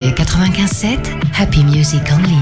le 95.7, Happy Music Only.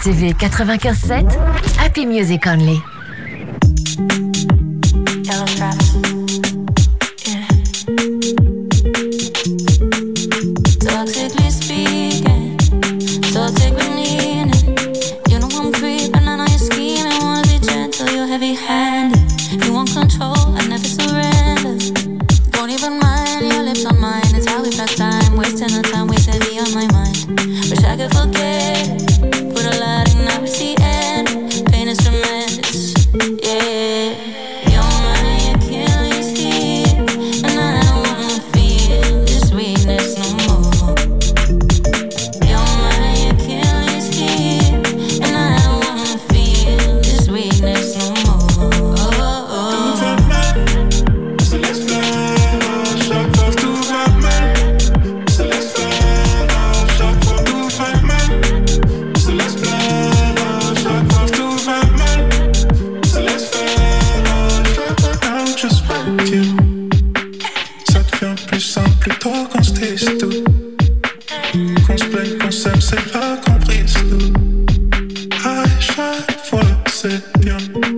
RTV 95.7, Happy Music Only. Yellow straps. Yeah. Toxically speaking, toxic with meaning. You know I'm creeping, I know you're scheming. Wanna be gentle, you're heavy-handed. You want control, I never surrender. Don't even mind your lips on mine. It's how we pass time, wasting the time, waste heavy on my mind. Wish I could forget it. Put a lot in, now it's the end. Pain is tremendous, yeah. You're my Achilles heel, and I don't wanna feel this weakness no more. You're my Achilles heel, and I don't wanna feel this weakness no more. Tout va mal, se laisse faire, chaque fois tout va mal. Se laisse faire, chaque fois tout va mal. Se laisse faire, chaque fois tout va mal. Se laisse faire, chaque fois I'm just with you. Ça devient plus simple, plus tôt qu'on se dise tout. Qu'on se plaigne, qu'on s'aime, c'est là qu'on brise tout. À chaque fois c'est bien.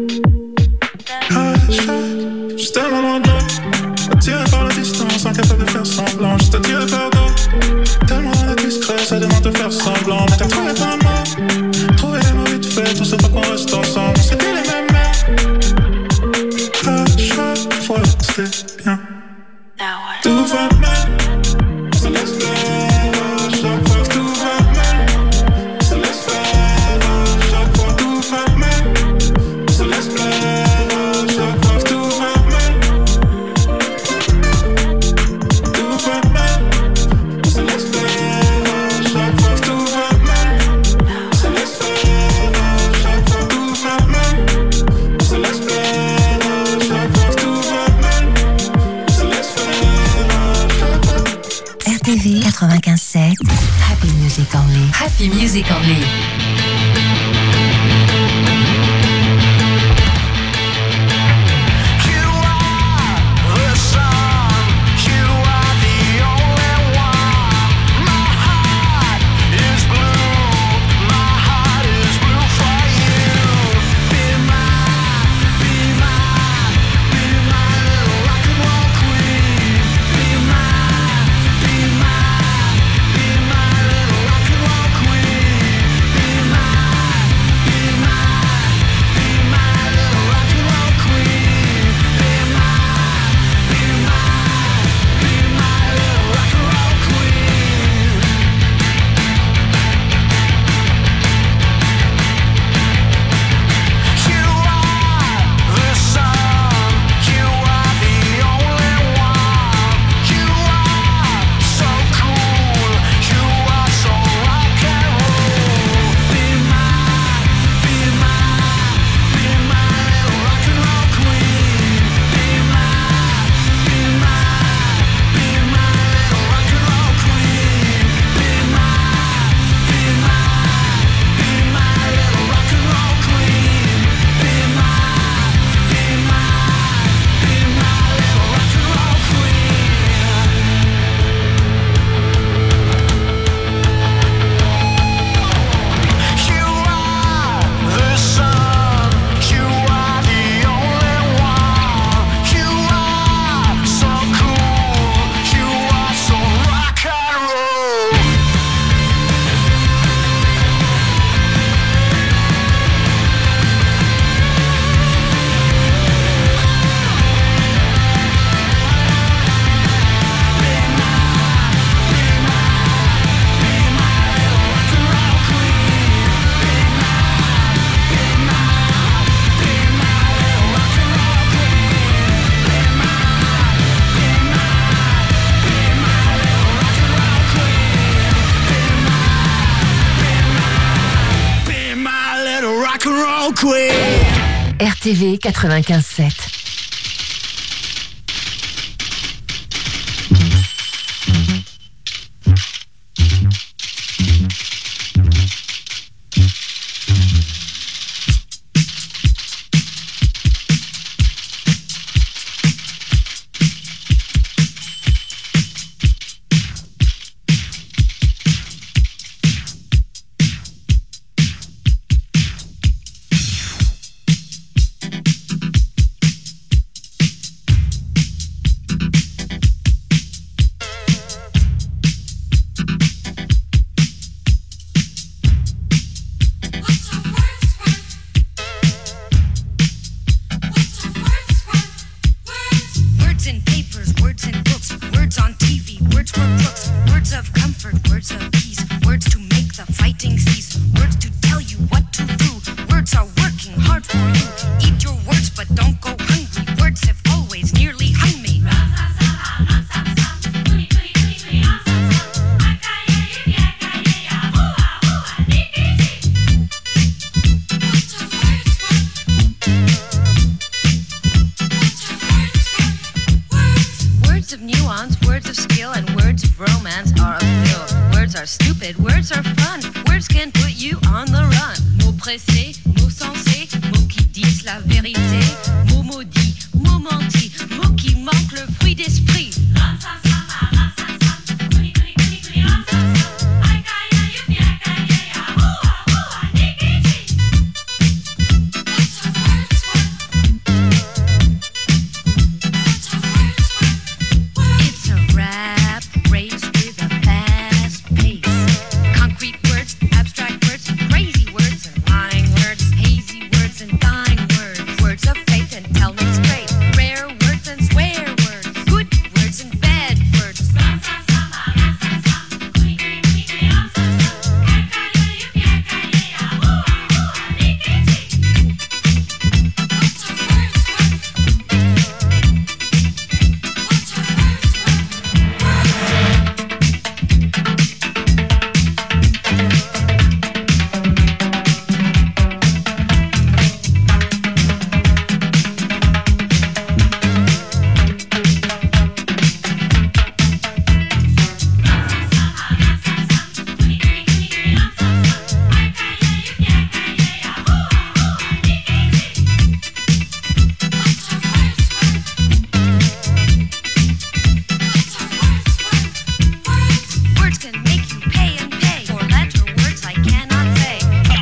Juste tellement loin de l'autre, attiré par la distance, incapable de faire semblant. Juste attiré par d'autres, tellement indiscret, ça demande de faire semblant. Mais t'as trouvé plein de mots, trouvé les mots vite fait, tout ça pour qu'on reste ensemble. C'était les mêmes mêmes. À chaque fois c'est bien. Tout va mal, se laisse faire. Chaque fois tout va mal, se laisse faire. Chaque fois tout va mal, se laisse faire. Chaque fois tout va mal, tout va mal, se laisse faire. Chaque fois tout va mal, se laisse faire. Chaque fois tout va mal, se laisse faire. Chaque fois tout va mal, se laisse faire. RTV 95.7, Happy Music Only. Happy Music Only. RTV 95.7. Eat your words, but don't go hungry. Words have always nearly hung me. Words of nuance, words of skill, and words of romance are appeal. Words are stupid, words are fun. Words can put you on the run. Mots pressés, mots sensés, mots qui disent la vérité. Mots maudits, mots mentis, mots qui manquent le fruit d'esprit. It's a rap race with a fast pace. Concrete words, abstract words, crazy words and lying words, hazy words and dying words, words of faith and tell me straight, rare words and swear words, good words and bad words. Words can make you pay and pay. Four-letter words I cannot say.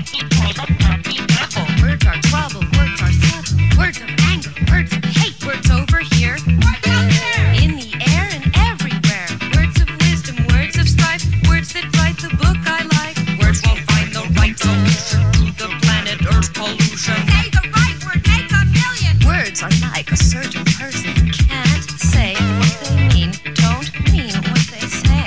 Words are trouble, words are subtle. Words of anger, words of hate. Words over here, words out there, in the air and everywhere. Words of wisdom, words of strife. Words that write the book I like. Words won't find the right solution to the planet Earth pollution. Say the right word, make a million. Words are like a certain person can't say what they mean, don't mean what they say.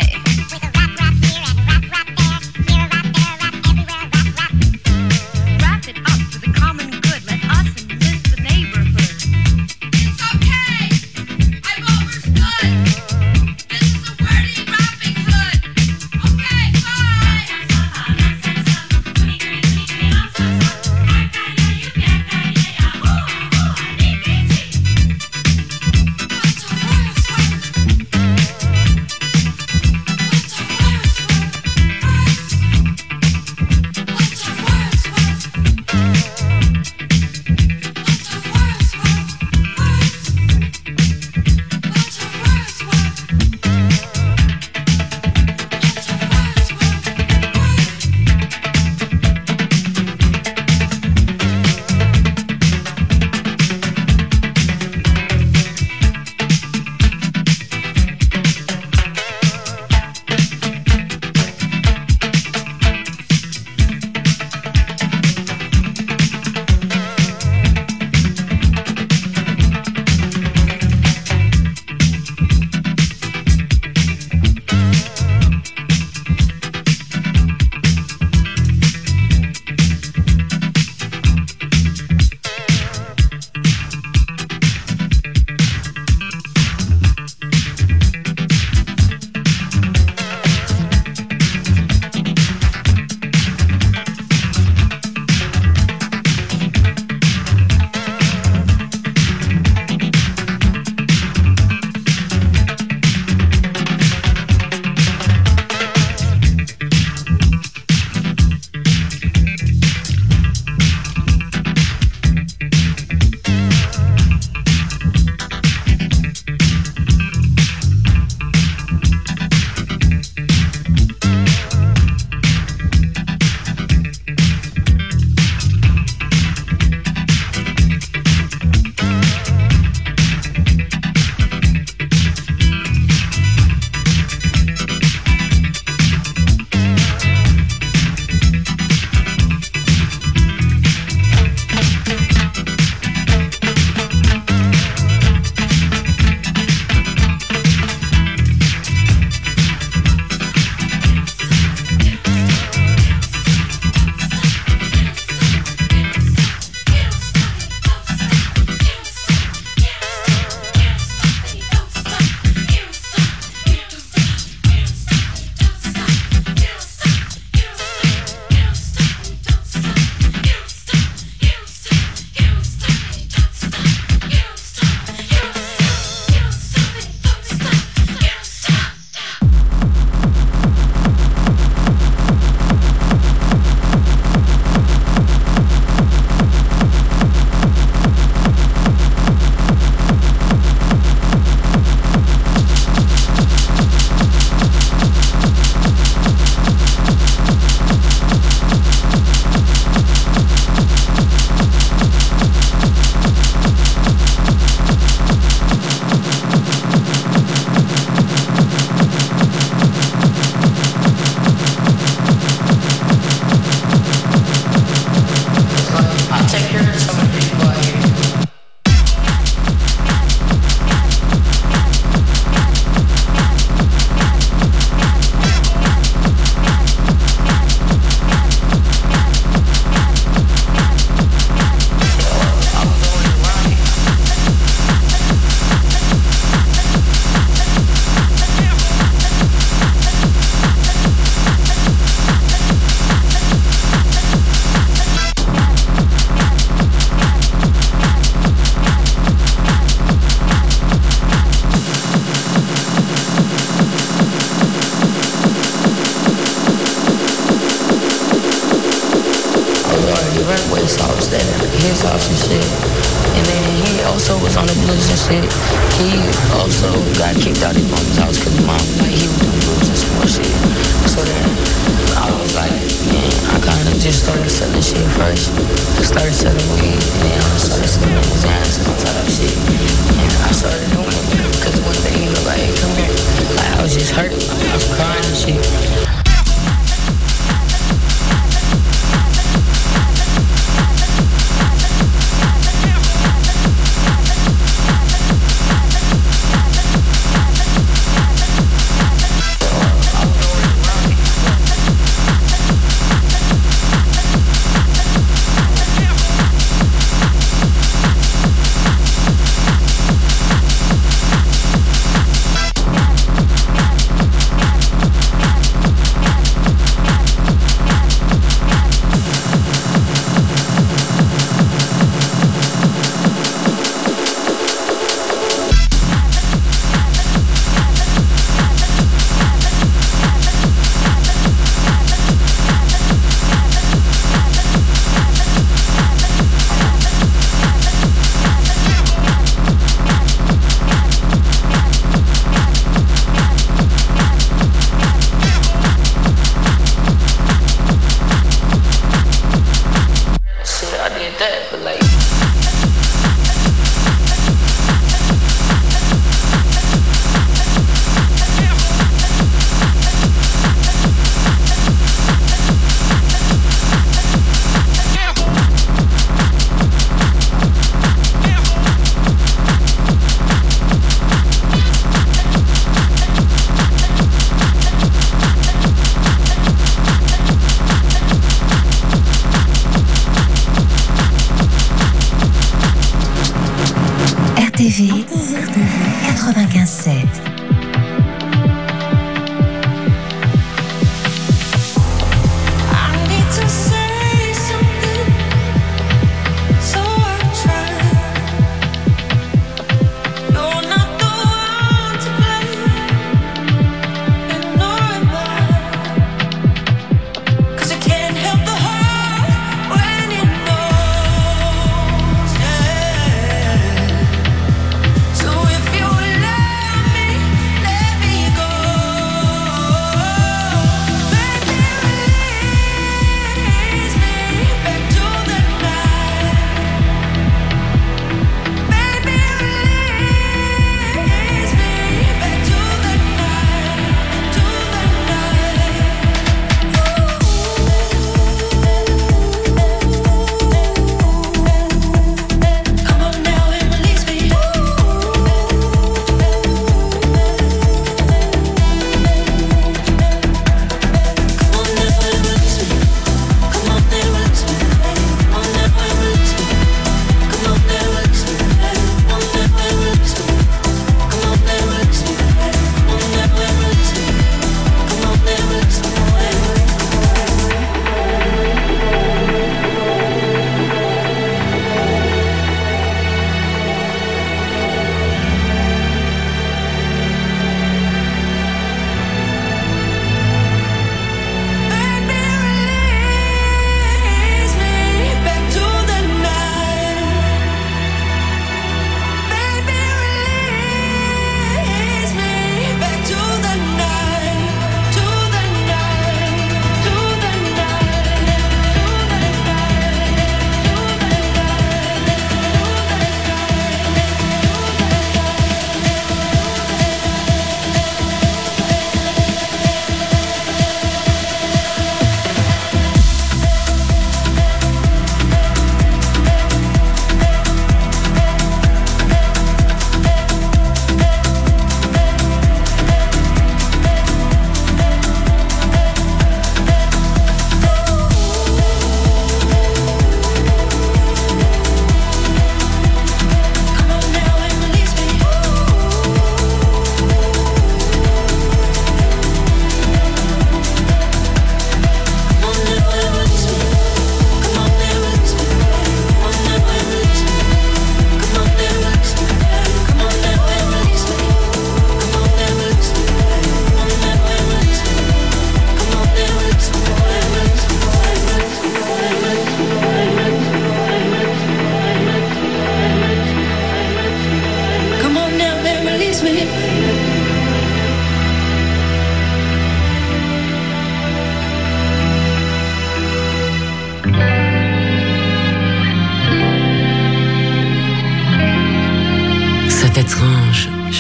Wrap it up for the common good. Let us enlist the neighborhood. It's okay. I've overstood. This is a wordy wrapping hood. Okay, bye. shit. And then he also was on the blues and shit. He also got kicked out of his mom's house because his mom, like, he was doing blues and some more shit. So then I was like, man, I kind of just started selling shit first. I started selling weed, and then I started selling exams and all type of shit. And I started doing it because one day he was like, hey, come here. Like, I was just hurting. I was crying and shit. RTV 95.7. So if you love me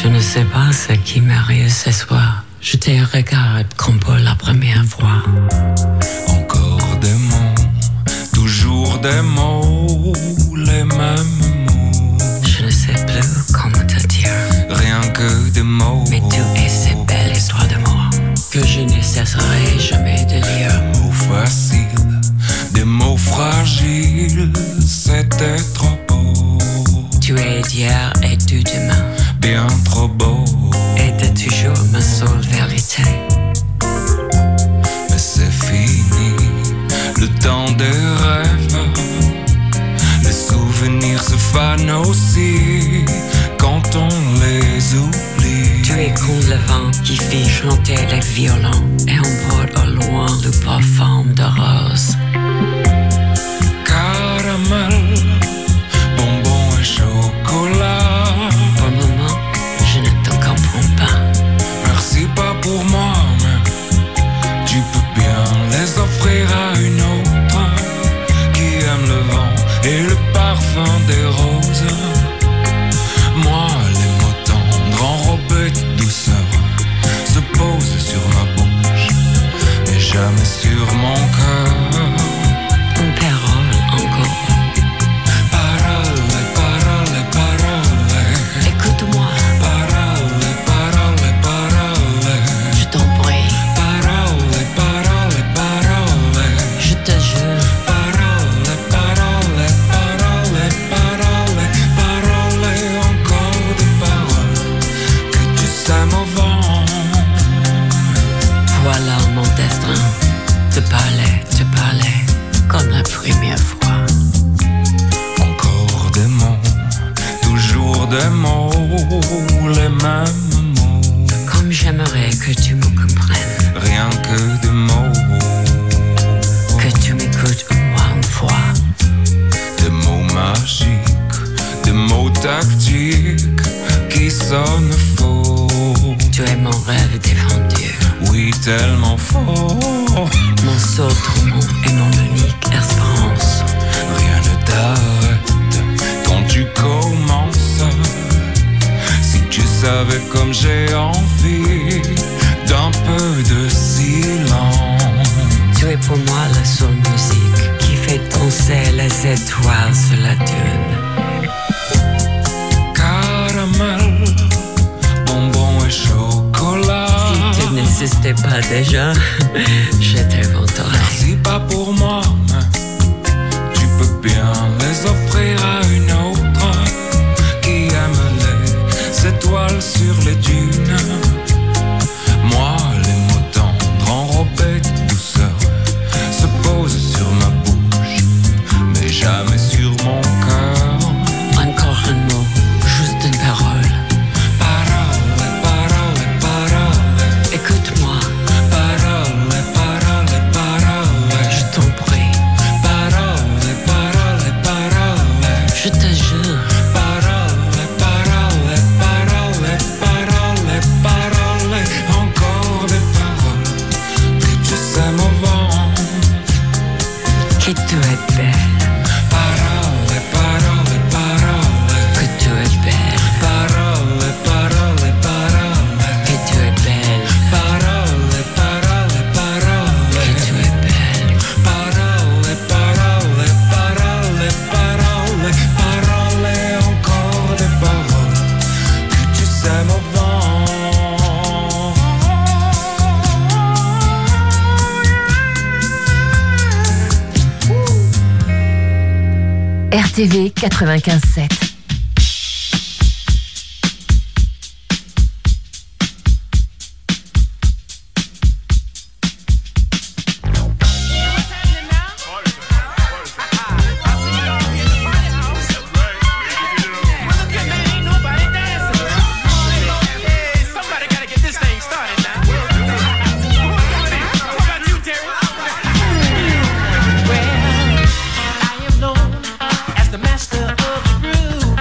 Je ne sais pas ce qui m'arrive ce soir. Je te regarde comme pour la première fois. Encore des mots, toujours des mots, les mêmes mots. Je ne sais plus comment te dire. Rien que des mots. Mais tu es cette belle histoire d'amour que je ne cesserai jamais de lire. Des mots faciles, des mots fragiles, c'était trop beau. Tu es d'hier et du demain, bien trop beau. Et t'es toujours ma seule vérité. Mais c'est fini, le temps des rêves. Les souvenirs se fanent aussi quand on les oublie. Tu es comme le vent qui fait chanter les violons et on porte au loin le parfum de rose. Caramel, bonbon et chocolat. Pour le moment, je ne te comprends pas. Merci pas pour moi, mais tu peux bien les offrir à une autre qui aime le vent et le parfum des roses. Moi, les mots tendres enrobés de douceur se posent sur ma bouche, mais jamais sur mon cœur. Une parole encore. Parole, parole, parole. Écoute-moi. Parole, parole, parole. Je t'en prie. Parole, parole, parole. Je te jure. Parole, parole, parole, parole, parole, encore des paroles que tu sèmes au vent. Voilà mon destin. Te parler, comme la première fois. Encore des mots, toujours des mots, les mêmes mots. Comme j'aimerais que tu me comprennes. Rien que des mots. Que tu m'écoutes au moins une fois. Des mots magiques, des mots tactiques qui sonnent faux. Tu es mon rêve défendu. Oui, tellement faux. Mon seul tourment et mon unique espérance. Rien ne t'arrête quand tu commences. Si tu savais comme j'ai envie d'un peu de silence. Tu es pour moi la seule musique qui fait danser les étoiles sur la dune. Caramel, bonbon et chocolat. Si tu n'existais pas déjà, je t'inventerai. Merci pas pour moi, mais tu peux bien les offrir à une autre qui aime les étoiles sur les dunes. Moi, les mots tendres enrobés de douceur se posent sur ma bouche, mais jamais sur mon cœur. Encore un mot, juste une parole. Parole, parole, parole. Écoute-moi. Parole, parole, parole. Je t'en prie. Parole, parole, parole. Je te jure. Parole, parole, parole, parole, parole. Encore des paroles que tu sèmes au vent. Que tu es belle. Parole, parole, parole. Que tu es belle. Parole, parole, parole. Que tu es belle. Parole, parole, parole. Que tu es belle. Parole, parole, parole, parole, parole, encore des paroles que tu sèmes au vent. RTV 95.7. Somebody gotta get this thing started now. What about you, Terry? Well, I am known as the master of the groove.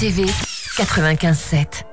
RTV 95.7.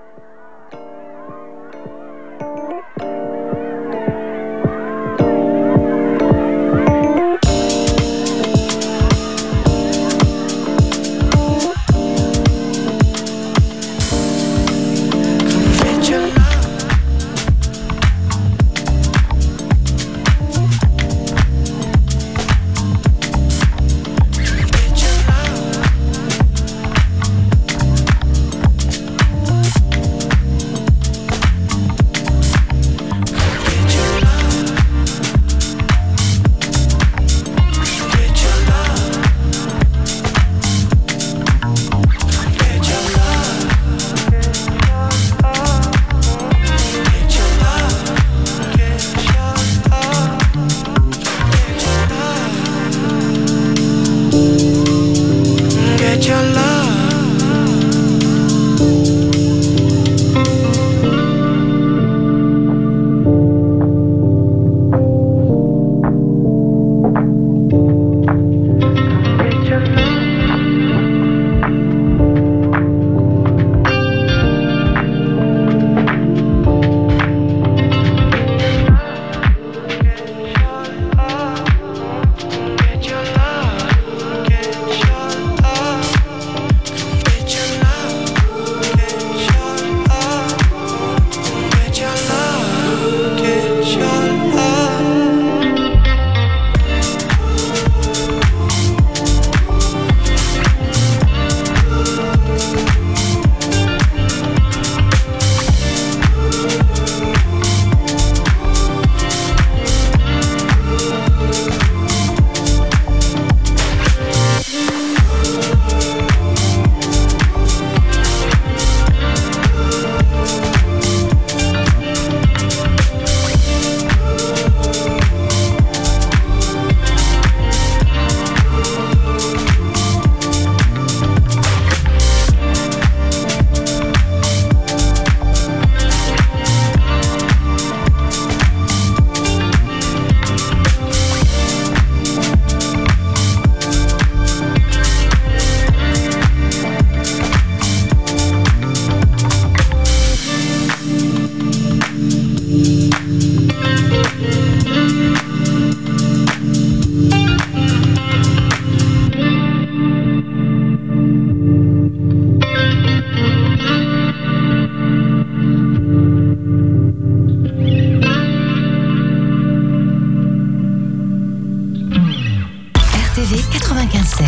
RTV 95.7.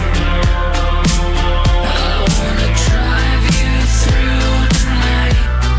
Drive you through the night.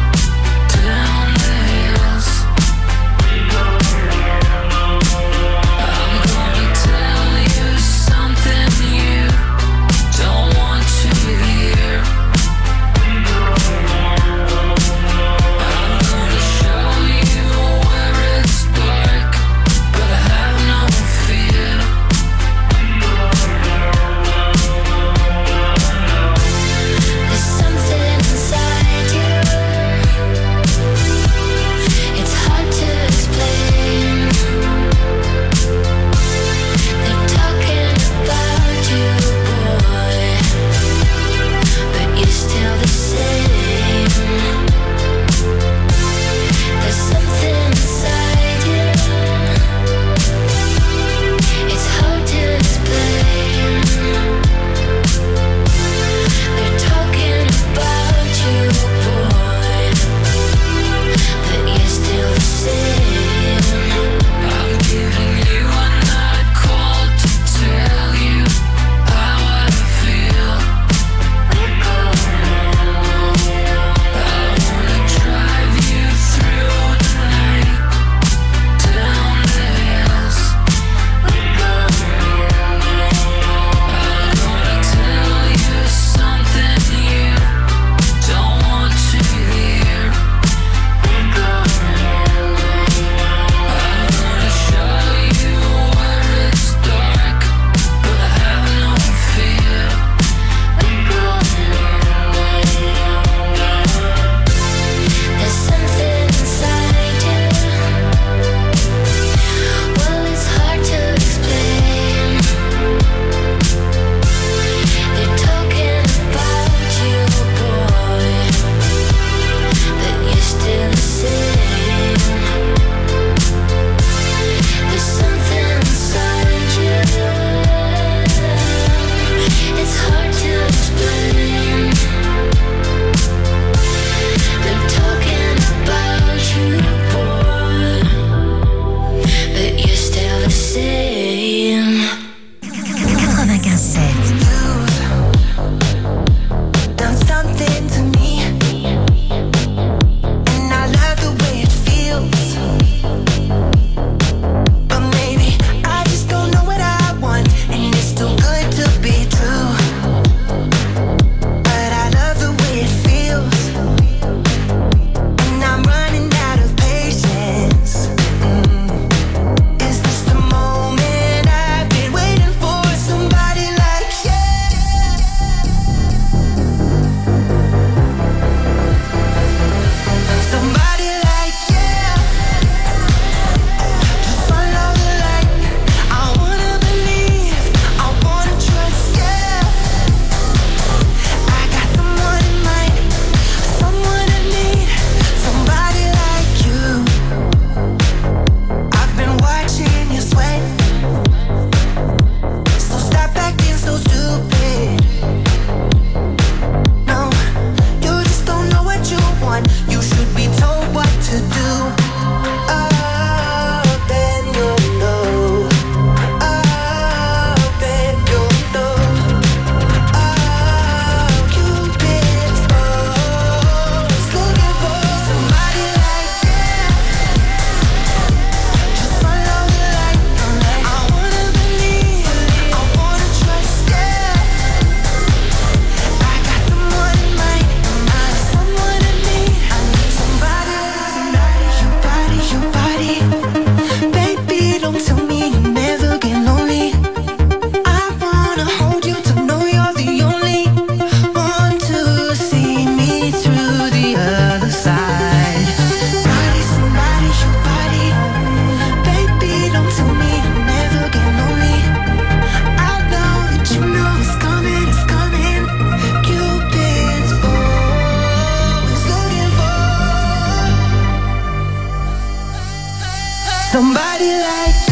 somebody like you.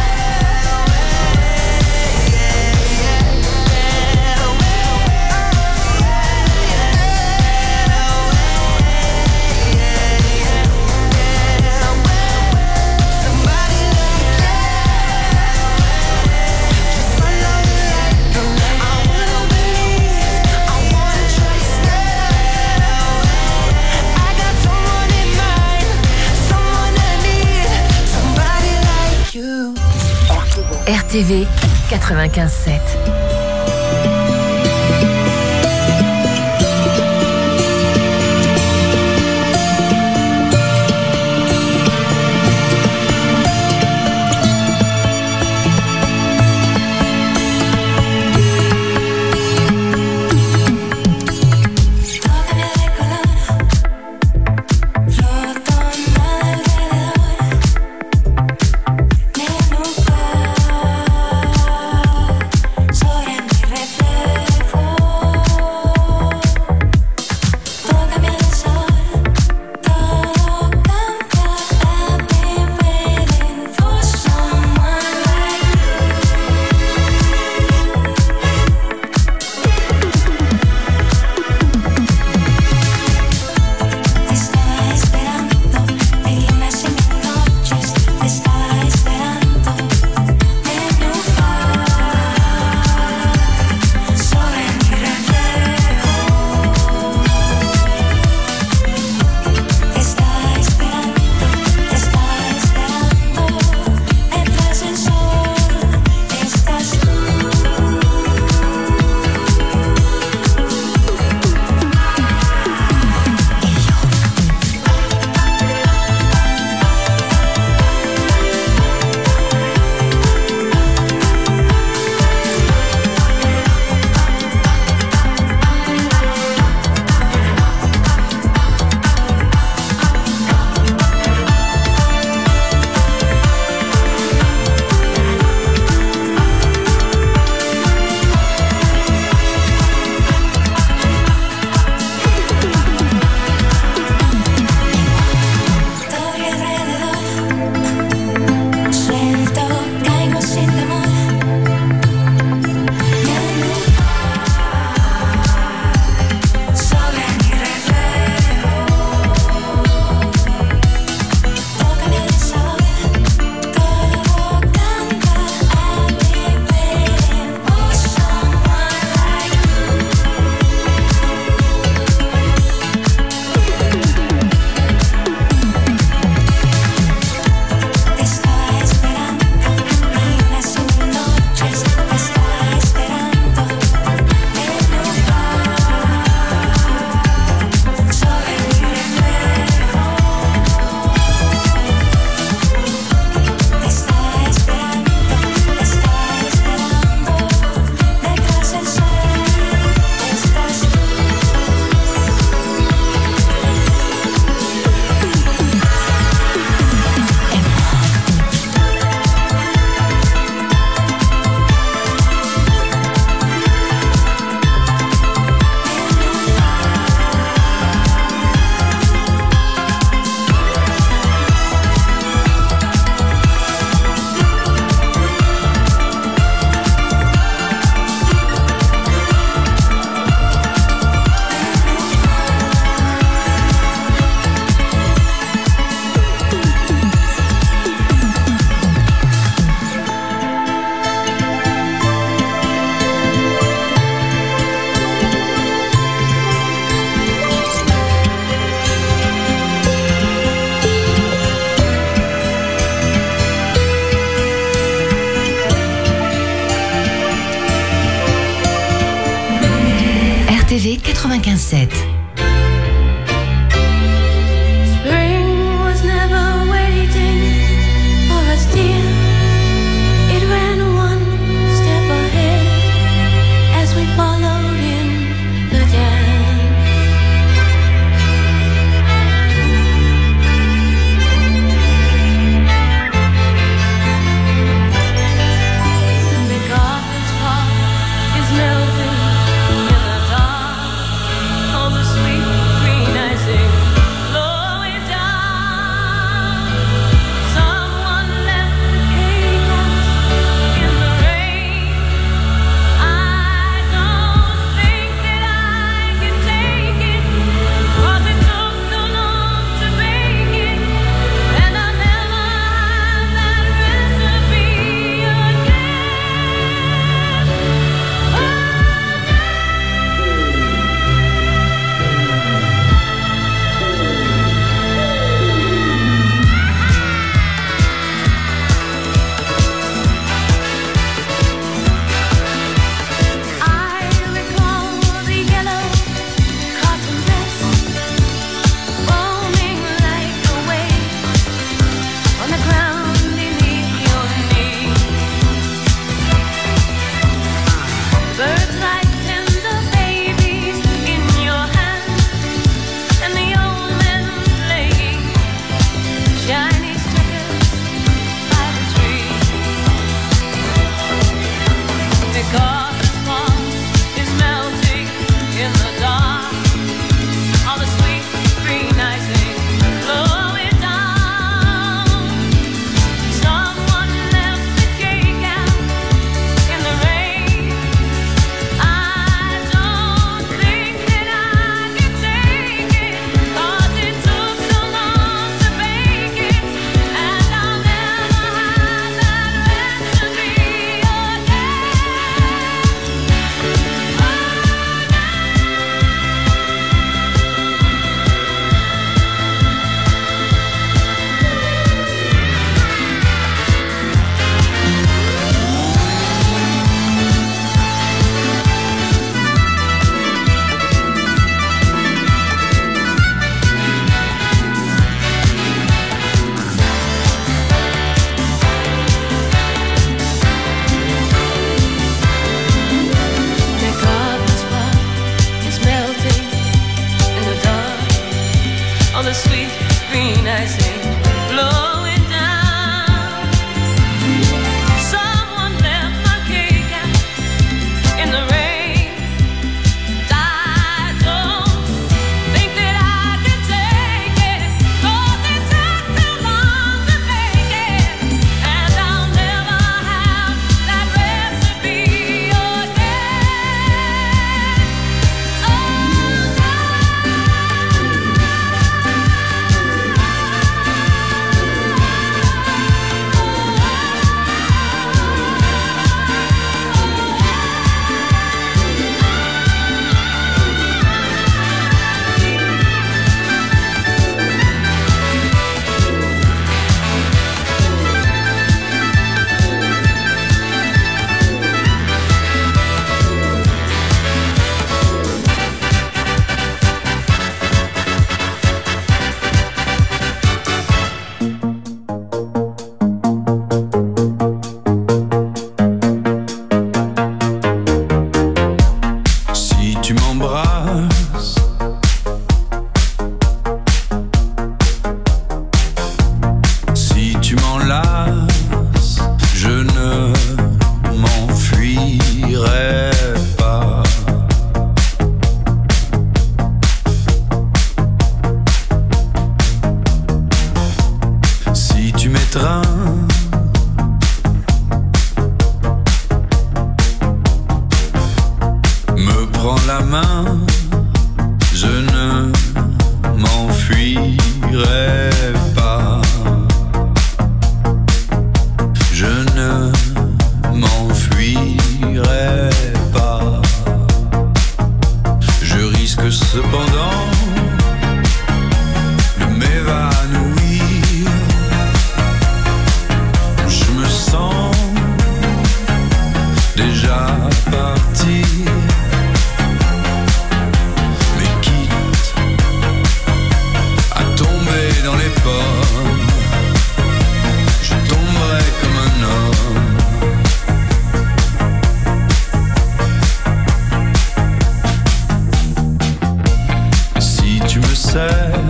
RTV 95.7. RTV 95.7. Melting in the dark, all the the sweet green icing flowing down. Someone left my cake out in the rain. I don't think that I can take it, 'cause it took too long to make it, and I'll never have that recipe again. Oh, Si tu m'embrasses, si tu m'enlaces, je ne m'enfuirai pas. Si tu m'étreins, me prends la main, je ne m'enfuirai pas. Je ne m'enfuirai pas. Je risque cependant de m'évanouir. Je me sens déjà parti. Mais quitte à tomber dans les pommes, je tomberai comme un homme. Si tu me serres,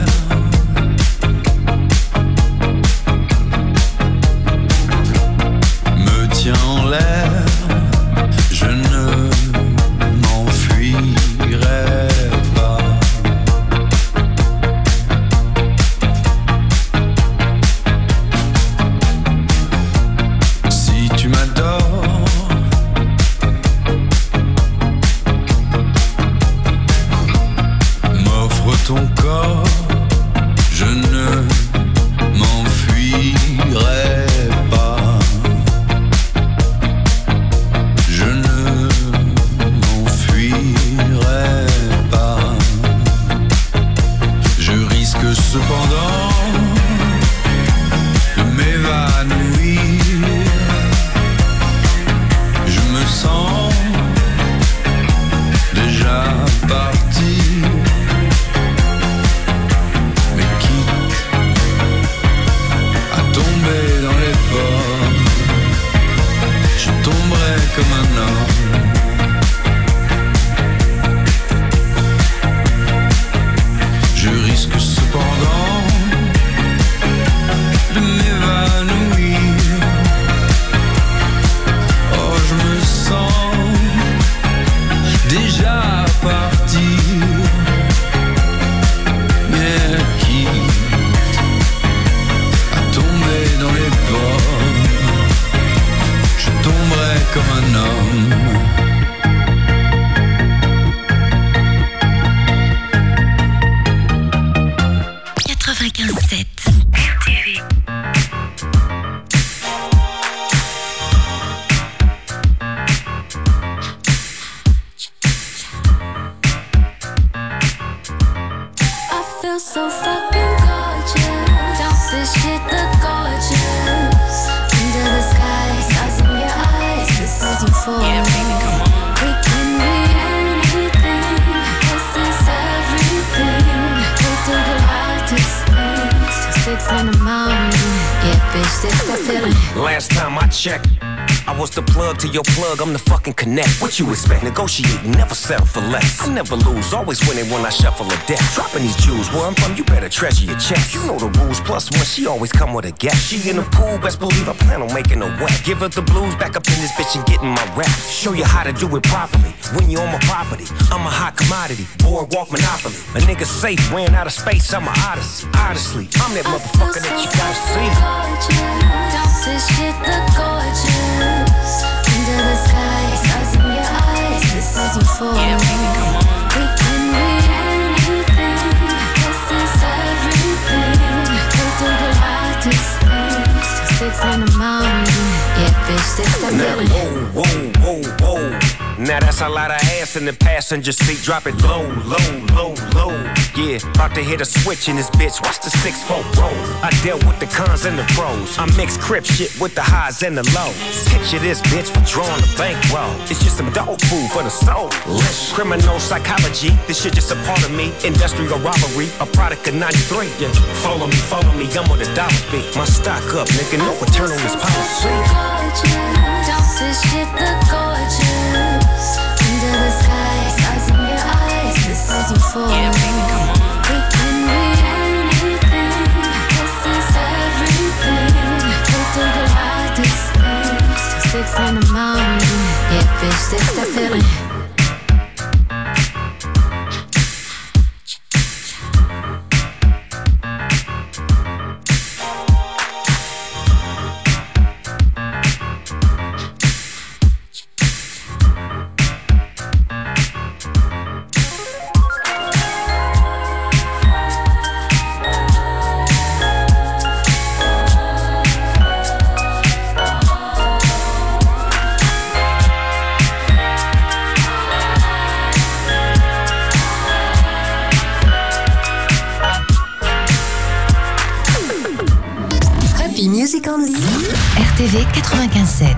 me tiens en l'air, je ne m'enfuirai pas. Si tu m'adores, m'offre ton corps, je ne m'enfuirai pas. Je ne m'enfuirai pas. Je risque cependant de m'évanouir. Je me sens déjà parti. Mais quitte à tomber dans les pommes, je tomberai comme un homme. Je risque cependant de m'évanouir. Oh, je me sens déjà parti. Mais quitte à tomber dans les pommes, je tomberai comme un homme. 95.7 MTV. I feel so fucking gorgeous. Don't this shit look gorgeous? Under the sky, stars in your eyes. This is euphoria. Yeah, baby, come on. We can be anything. This is everything. We do the wildest things till 6 in the morning. Yeah, bitch, this that feeling. Last time I checked, I was the plug to your plug, I'm the fucking connect. What you expect? Negotiate, never settle for less. I never lose, always winning when I shuffle a deck. Dropping these jewels, where I'm from, you better treasure your checks. You know the rules, plus one, she always come with a guest. She in the pool, best believe I plan on making her wet. Give her the blues, back up in this bitch and getting my rap. Show you how to do it properly, when you on my property. I'm a hot commodity, boardwalk monopoly. A nigga safe, ran out of space, I'm a odyssey. Honestly, I'm that motherfucker that you gotta see. Don't this shit look gorgeous? Under the sky, stars in your eyes, this is euphoria. Yeah, baby, come on. We can be anything, this is everything. We do the wildest things till 6 in the morning. Yeah, bitch, this the feeling. Whoa, whoa, whoa, whoa. Now that's a lot of ass in the passenger seat. Drop it low, low, low, low. Yeah, about to hit a switch in this bitch. Watch the 6-4 roll. I dealt with the cons and the pros. I mix crip shit with the highs and the lows. Picture this bitch withdrawing the bankroll. It's just some dog food for the soul. Criminal psychology, this shit just a part of me. Industrial robbery, a product of 93. Yeah, follow me, I'm with a dollar speak. My stock up, nigga, no return on this policy. Don't this shit look gorgeous? Under the sky, stars in your eyes, this is euphoria. Yeah, baby, come on. We can be anything, this is everything. We do the wildest things till 6 in the morning. Yeah, bitch, this that feeling. Music Only, RTV 95.7.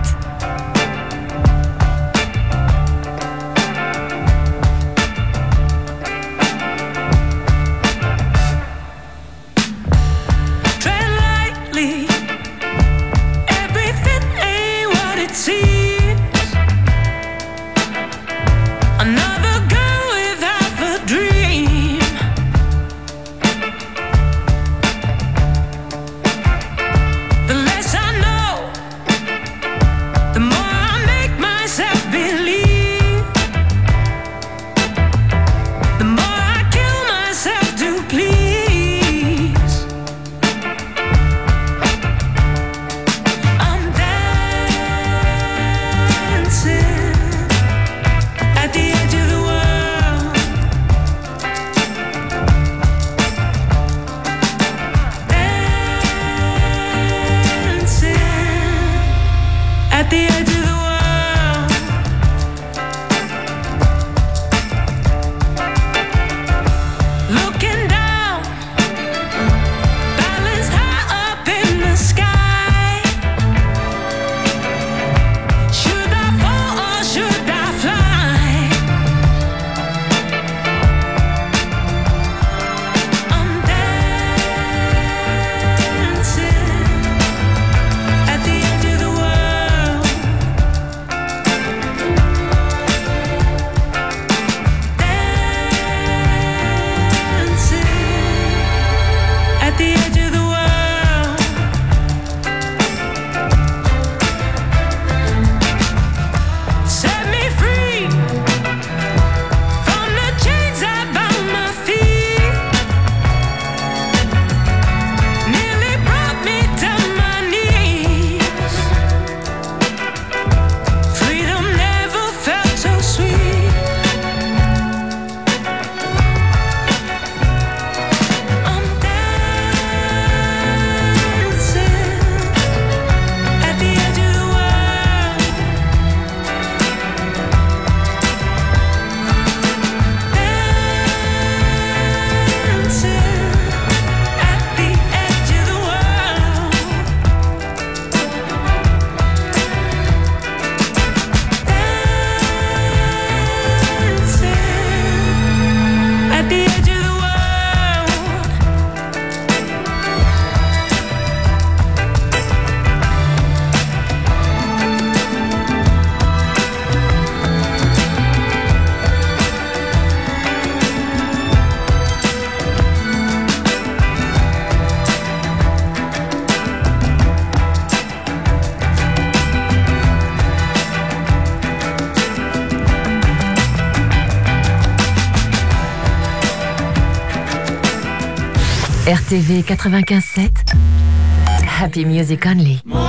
RTV 95.7. Happy Music Only.